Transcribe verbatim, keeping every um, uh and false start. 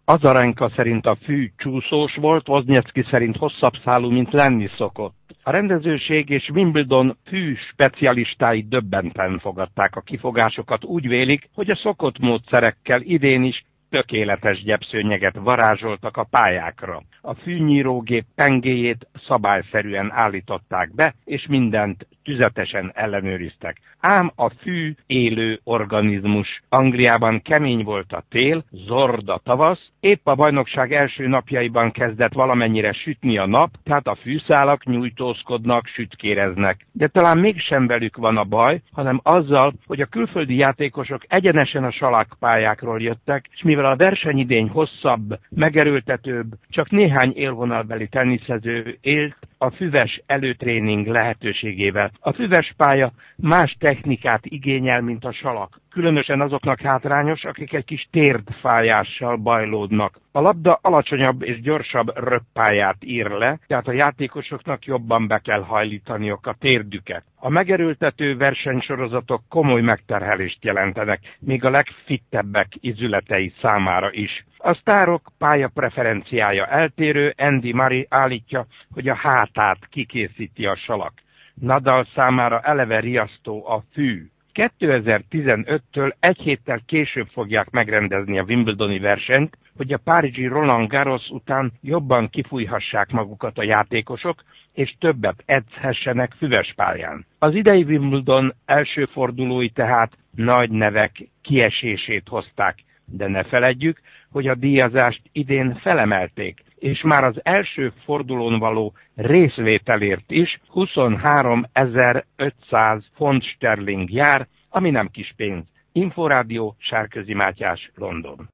Azarenka szerint a fű csúszós volt, Wozniacki szerint hosszabb szálú, mint lenni szokott. A rendezőség és Wimbledon fű specialistái döbbenten fogadták a kifogásokat, úgy vélik, hogy a szokott módszerekkel idén is tökéletes gyepszőnyeget varázsoltak a pályákra. A fűnyírógép pengéjét szabályszerűen állították be, és mindent tüzetesen ellenőriztek. Ám a fű élő organizmus. Angliában kemény volt a tél, zord a tavasz, épp a bajnokság első napjaiban kezdett valamennyire sütni a nap, tehát a fűszálak nyújtózkodnak, sütkéreznek. De talán mégsem velük van a baj, hanem azzal, hogy a külföldi játékosok egyenesen a salakpályákról jöttek, és mivel a versenyidény hosszabb, megerőltetőbb, csak néhány élvonalbeli teniszező élt a füves előtréning lehetőségével. A füves pálya más technikát igényel, mint a salak. Különösen azoknak hátrányos, akik egy kis térdfájással bajlódnak. A labda alacsonyabb és gyorsabb röppályát ír le, tehát a játékosoknak jobban be kell hajlítaniuk a térdüket. A megerőltető versenysorozatok komoly megterhelést jelentenek, még a legfittebbek izületei számára is. A sztárok pályapreferenciája eltérő, Andy Murray állítja, hogy a hátát kikészíti a salak. Nadal számára eleve riasztó a fű. kétezer-tizenöttől egy héttel később fogják megrendezni a Wimbledoni versenyt, hogy a párizsi Roland Garros után jobban kifújhassák magukat a játékosok, és többet edzhessenek füves pályán. Az idei Wimbledon első fordulói tehát nagy nevek kiesését hozták, de ne feledjük, hogy a díjazást idén felemelték, és már az első fordulón való részvételért is huszonháromezer-ötszáz font sterling jár, ami nem kis pénz. Inforádió, Sárközi Mátyás, London.